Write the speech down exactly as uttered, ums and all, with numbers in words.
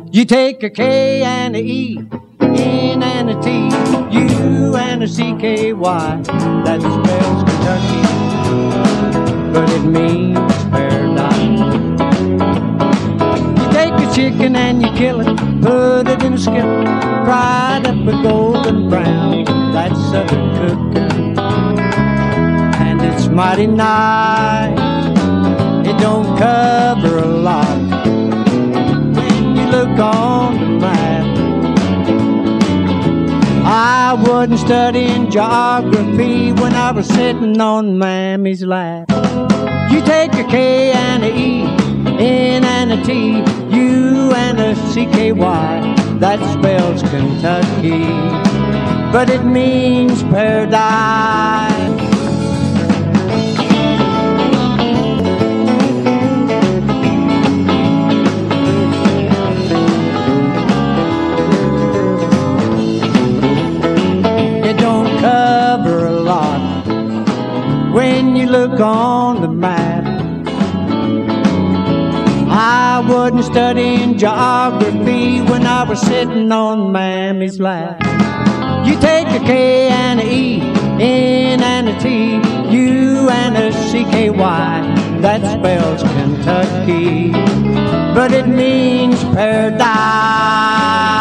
You take a K and a E, N and a T, U and a C K Y. That spells Kentucky, but it means paradise. You take a chicken and you kill it, put it in a skillet, fried up a golden brown. That's Southern cooking, and it's mighty nice. It don't cover a lot when you look on the map. I wasn't studying geography when I was sitting on Mammy's lap. You take a K and a E, N and a T, U and a C K Y. That spells Kentucky, but it means paradise. It don't cover a lot when you look on the map. I wasn't studying geography when I was sitting on Mammy's lap. You take a K and a E, N and a T, U and a C K Y. That spells Kentucky, but it means paradise.